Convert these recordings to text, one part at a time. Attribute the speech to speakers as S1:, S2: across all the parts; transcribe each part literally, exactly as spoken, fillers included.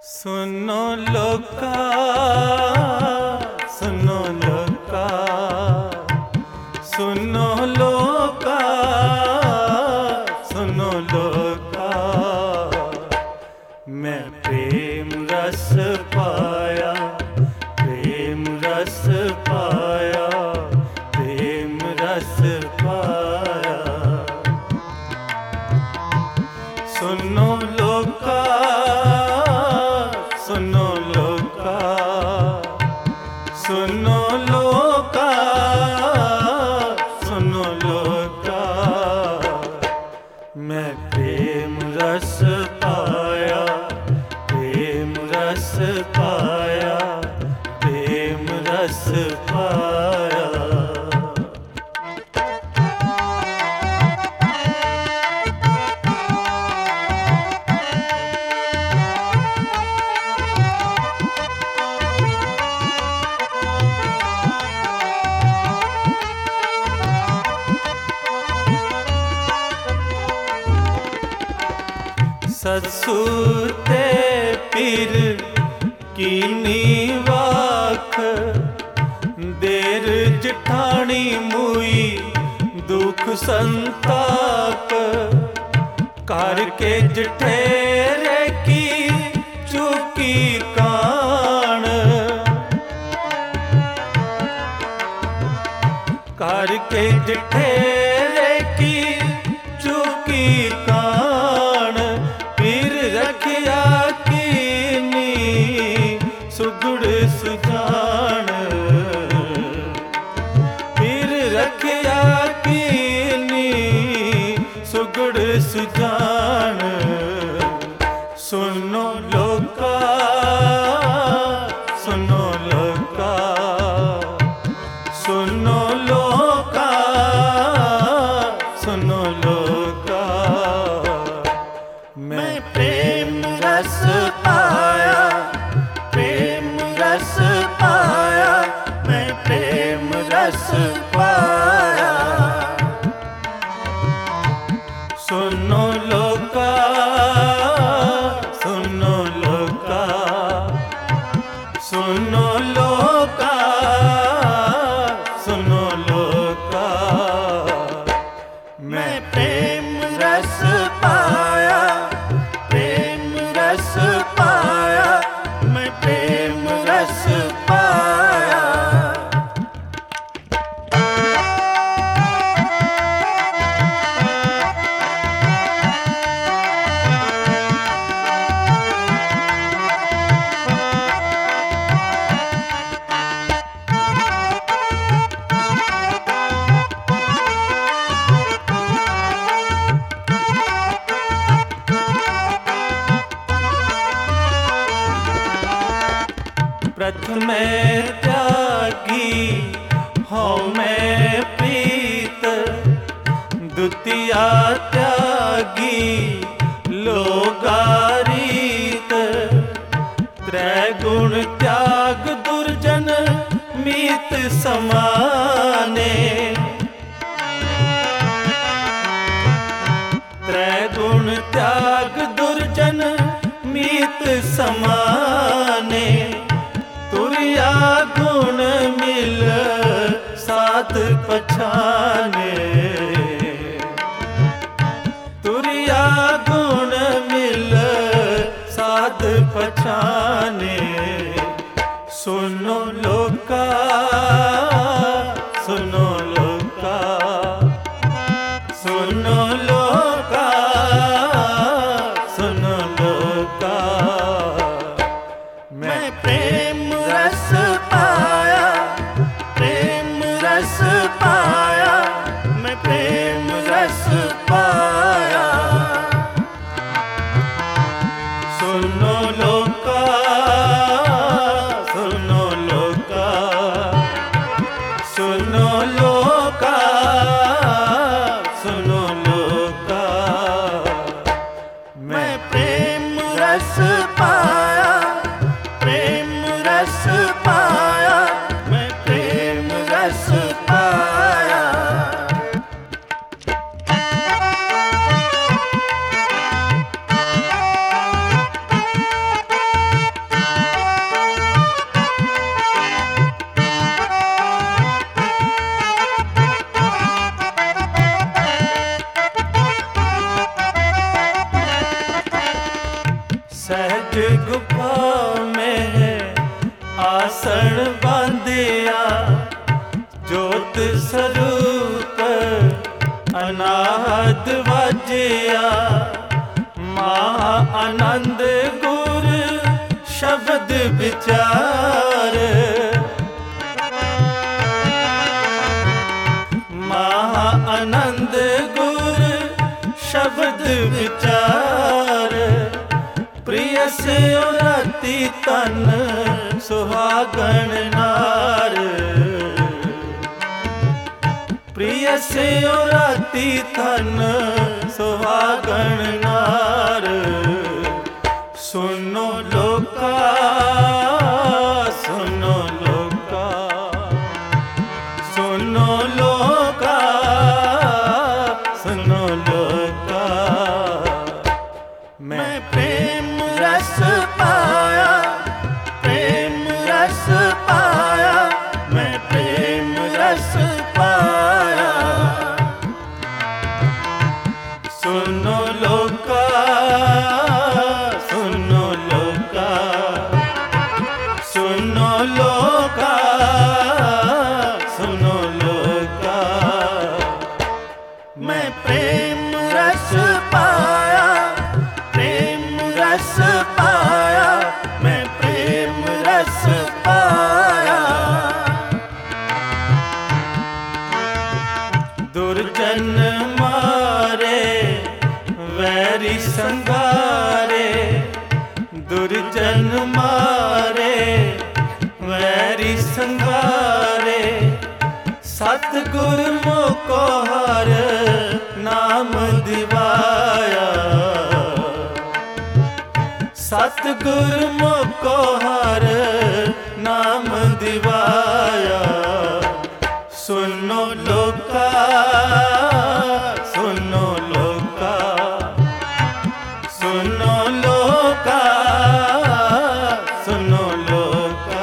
S1: सुनो लोका सुनो लोका सुनो लोका सुनो लोका, मैं प्रेम रस पाया प्रेम रस पाया प्रेम रस पाया। सुनो लोका सुनो लोका सुनो लोका सुनो लोका, मैं प्रेम रस पाया प्रेम रस पाया प्रेम रस पाया। ससुर ते पीर कीनी वाख, देर जठानी मुई दुख संताप, करके जठेरे की चुकी कान, करके जठेरे की चुकी कान, रखिया कीनी सुगुड़ सुजान, फिर रखिया कीनी सुगुड़ सुजान। सुनो लोका सुनो लोका सुनो लोका सुनो लोका, मैं प्रेम रस पाया प्रेम रस पाया मैं प्रेम रस पाया। सुनो लोका सुनो लोका सुनो लोका सुनो लोका, मैं प्रेम रस पाया प्रेम रस पाया मैं प्रेम रस पाया। प्रथम त्यागी हूँ मैं प्रीत, द्वितीया त्यागी लोगारीत, त्रैगुण त्याग दुर्जन मीत समाने, त्रैगुण त्याग दुर्जन मीत समाने, तुरिया गुण मिल साध पछाने, तुरिया गुण मिल साध पछाने। सुनो लोका सुनो लोका सुनो लोका सुनो लोका, मैं प्रेम रस पाया प्रेम रस पाया मैं प्रेम रस पाया। सुनो लोका सुनो लोका सुनो लोका सुनो लोका, मैं प्रेम रस पाया प्रेम रस पाया मैं प्रेम रस पाया। सहज गुफा में आसन बांधिया, ज्योत स्वरूप अनाहत वाजिया। महा आनंद गुर शब्द विचार, महा आनंद गुर शब्द विचार। प्रिय से राती तन सुहागण नार, प्रिय से राती तन सुहागण नार। सुनो लोका सुनो लोका, सुनो लोका सुनो लोका। मैं प्रेम रस पाया, प्रेम रस पाया, मैं प्रेम रस पाया। सुनो लोका सुनो लोका, सुनो लोका सुनो लोका। मैं प्रेम रस पाया, प्रेम रस पाया, मैं प्रेम रस पाया। दुर्जन मारे वैरी संगारे, दुर्जन मारे वैरी संगारे। सतगुर मोको हर नाम दिवाया, सतगुर मोको हर नाम दिवाया। सुनो लोका सुनो लोका, सुनो लोका सुनो लोका।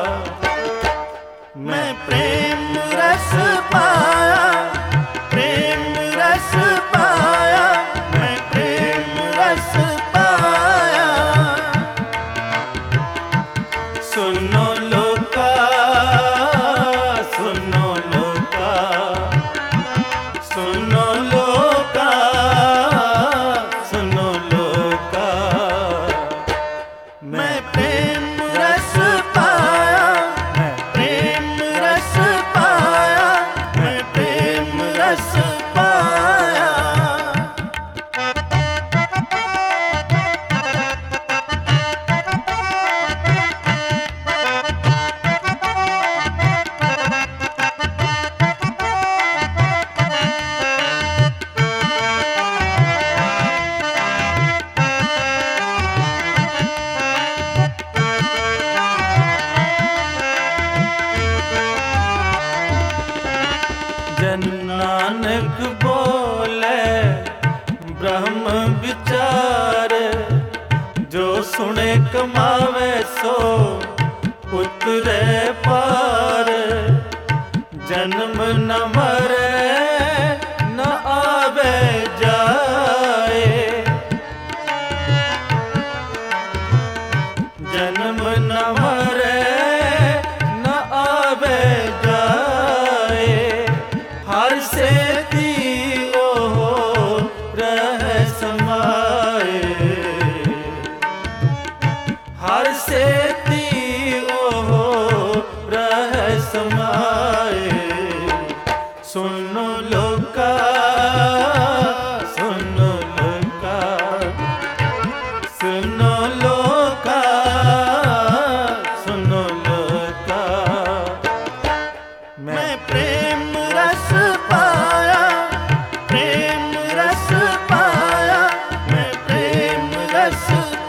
S1: मैं प्रेम रस पाया, प्रेम रस पाया, मैं प्रेम रस पाया। सुनो लोका सुनो लोका, सुनो लोका सुनो लोका। मैं प्रेम रस पाया, मैं प्रेम रस पाया, मैं प्रेम रस पाया। जन नानक बोले ब्रह्म विचार, जो सुने कमावे सो उतरे पार। जन्म न मरे न आवे जाए, जन्म न मरे न आवे जाए। हर से दियो रह समाए, हर से दियो रह समाए। सुनो लोका सुनो लोका, सुनो लोका सुनो लोका। मैं प्रेम रस पाया, प्रेम रस पाया, मैं प्रेम रस